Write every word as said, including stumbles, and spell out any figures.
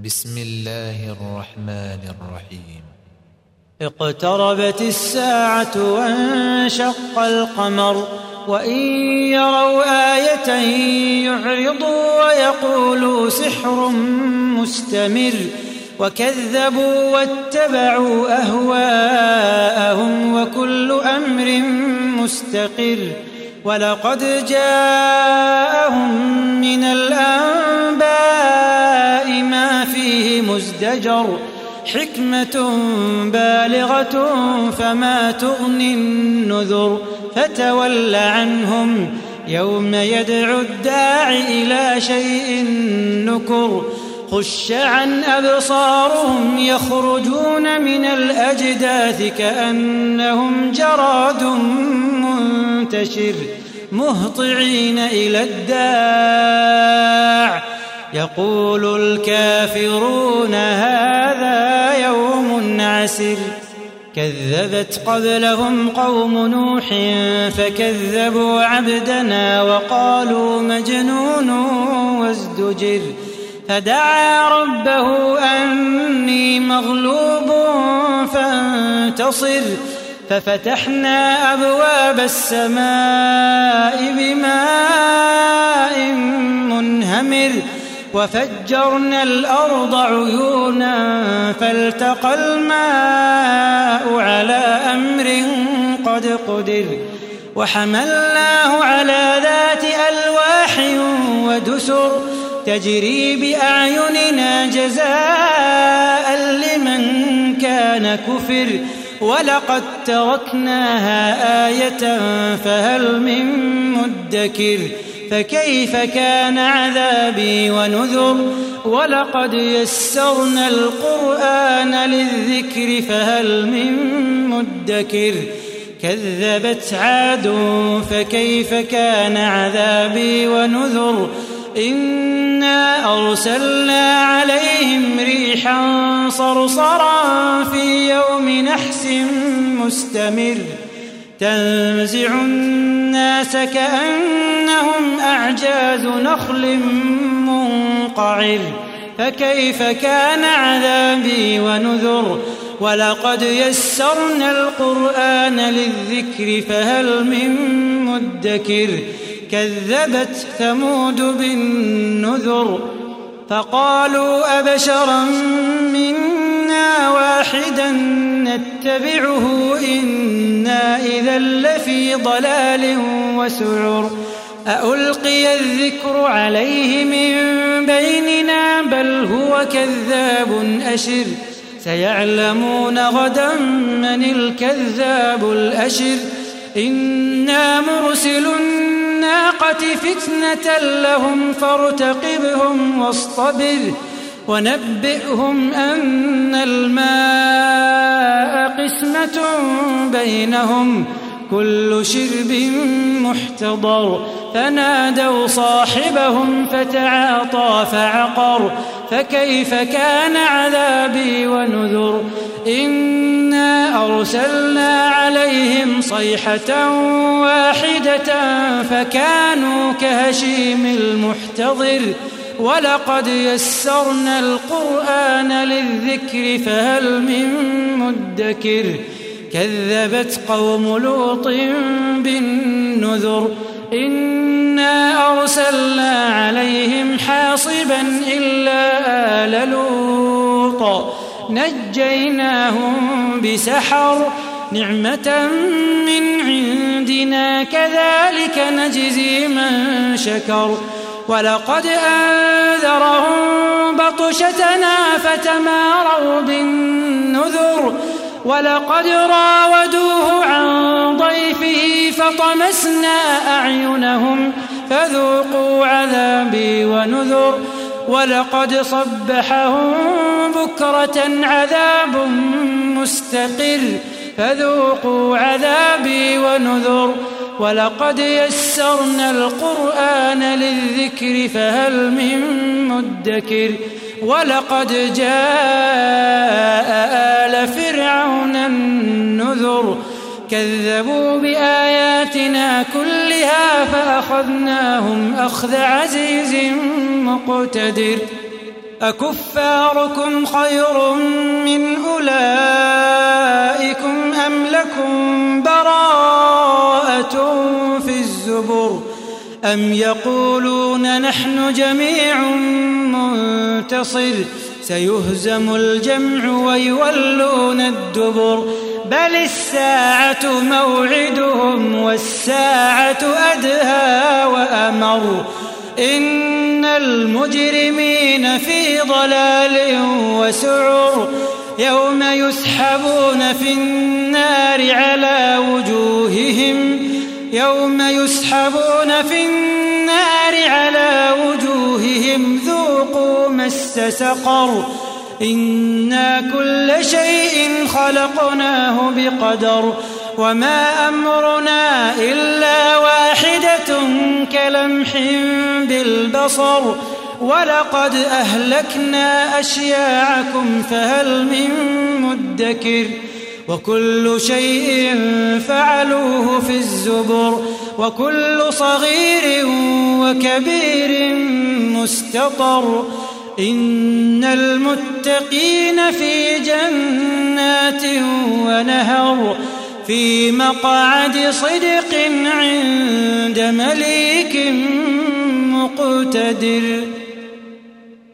بسم الله الرحمن الرحيم. اقتربت الساعة وانشق القمر وإن يروا آية يعرضوا ويقولوا سحر مستمر وكذبوا واتبعوا أهواءهم وكل أمر مستقر ولقد جاءهم من الأنباء ما فيه مزدجر حكمة بالغة فما تغني النذر فتول عنهم يوم يدعو الداع إلى شيء نكر خش عن أبصارهم يخرجون من الأجداث كأنهم جراد منتشر مهطعين إلى الداع يقول الكافرون هذا يوم عسر كذبت قبلهم قوم نوح فكذبوا عبدنا وقالوا مجنون وازدجر فدعا ربه أني مغلوب فانتصر ففتحنا أبواب السماء بماء منهمر وفجرنا الأرض عيونا فالتقى الماء على أمر قد قدر وحملناه على ذات ألواح ودسر تجري بأعيننا جزاء لمن كان كفر ولقد تركناها آية فهل من مدكر فكيف كان عذابي ونذر ولقد يسرنا القرآن للذكر فهل من مدكر كذبت عاد فكيف كان عذابي ونذر إنا أرسلنا عليهم ريحا صرصرا في يوم نحس مستمر تنزع الناس كأنهم أعجاز نخل منقعر فكيف كان عذابي ونذر ولقد يسرنا القرآن للذكر فهل من مدكر كذبت ثمود بالنذر فقالوا أبشرا منا واحدا نتبعه إنا إذا لفي ضلال وسعر أألقي الذكر عليه من بيننا بل هو كذاب أشر سيعلمون غدا من الكذاب الأشر إنا مرسل الناقة فتنة لهم فارتقبهم واصطبر ونبئهم أن الماء قسمة بينهم كل شرب محتضر فنادوا صاحبهم فتعاطى فعقر فكيف كان عذابي ونذر إنا أرسلنا عليهم صيحة واحدة فكانوا كهشيم المحتضر ولقد يسرنا القرآن للذكر فهل من مدكر كذبت قوم لوط بالنذر إنا أرسلنا عليهم حاصبا إلا آل لوط نجيناهم بسحر نعمة من عندنا كذلك نجزي من شكر ولقد أنذرهم بطشتنا فتماروا بالنذر ولقد راودوه عن ضيفه فطمسنا أعينهم فذوقوا عذابي ونذر ولقد صبحهم بكرة عذاب مستقر فذوقوا عذابي ونذر ولقد يسرنا القرآن للذكر فهل من مدكر ولقد جاء آل فرعون النذر كذبوا بآياتنا كلها فأخذناهم أخذ عزيز مقتدر أكفاركم خير من أولئكم أم لكم براءة في الزبر أم يقولون نحن جميع منتصر سيهزم الجمع ويولون الدبر بل الساعة موعدهم والساعة أدهى وأمر إن المجرمين في ضلال وسعر يوم يسحبون في النار على وجوههم يوم يسحبون في النار على وجوههم ذوقوا مس سقر إنا كل شيء خلقناه بقدر وما أمرنا إلا واحدة كلمح بالبصر ولقد أهلكنا أشياعكم فهل من مدكر وكل شيء فعلوه في الزبر وكل صغير وكبير مستطر إن المتقين في جنات ونهر في مقعد صدق عند مليك مقتدر.